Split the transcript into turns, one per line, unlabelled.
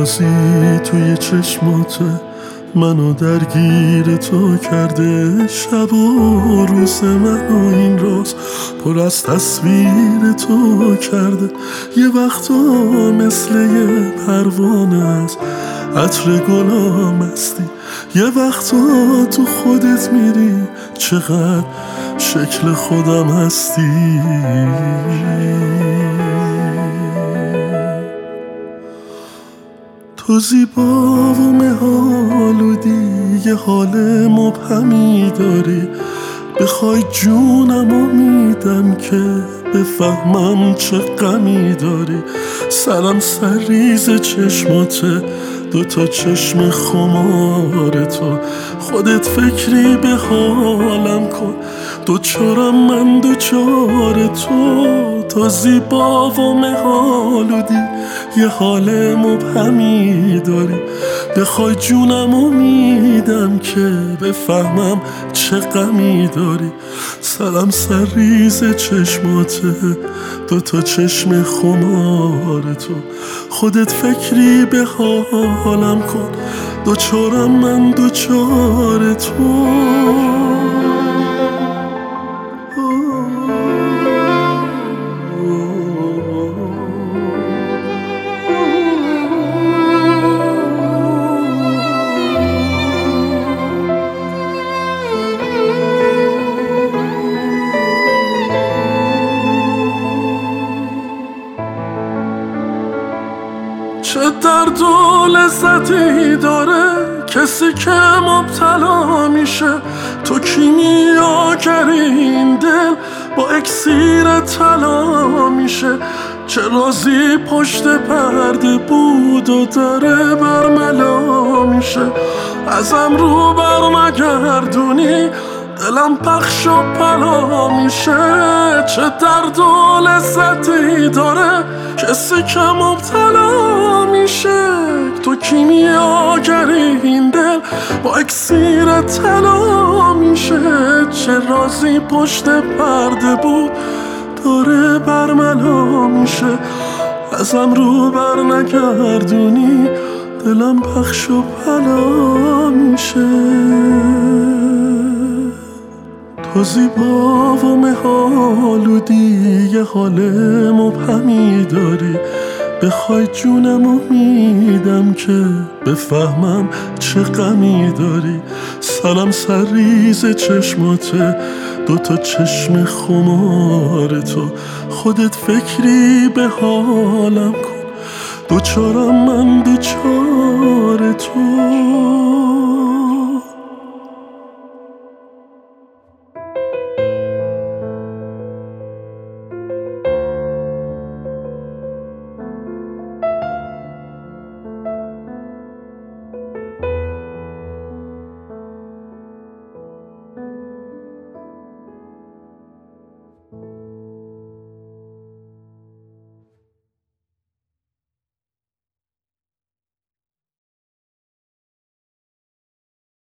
بازی توی چشمات منو درگیر تو کرده. شب و روز منو این روز پر از تصویر تو کرده. یه وقتا مثل یه پروانه از عطر گلا مستی، یه وقتا تو خودت میری چقدر شکل خودم هستی. تو زیبا و مهالودی، یه حال مبهمی داری. بخوای جونمو میدم که بفهمم چه غمی داری. سرم سرریز چشماته، دوتا چشم خمار تو. خودت فکری به حالم کن، دوچارم من دوچار تو. تو زیبا و مهالودی، یه حال مبهمی داری. بخوای جونمو میدم که بفهمم چه غمی داری. سرم سرریز چشماته، دوتا چشم خمار تو. خودت فکری به حالم کن، دوچارم من دوچار تو. چه درد و لذتی داره کسی که مبتلا میشه. تو کیمیاگری این دل با اکسیر طلا میشه. چه رازی پشت پرده بود و داره برملا میشه. ازم رو برنگردونی دلم پخش و پلا میشه. چه درد و لذتی داره کسی که مبتلا میشه. تو کیمیاگری این دل با اکسیر طلا میشه. چه رازی پشت پرده بود داره برملا میشه. ازم رو برنگردونی دلم پخش و پلا میشه. تو زیبا و مهالودی، یه حال مبهمی داری. بخوای جونمو میدم که بفهمم چه غمی داری. سرم سرریز چشماته، دوتا چشم خمار تو. خودت فکری به حالم کن، دوچارم من دوچار تو.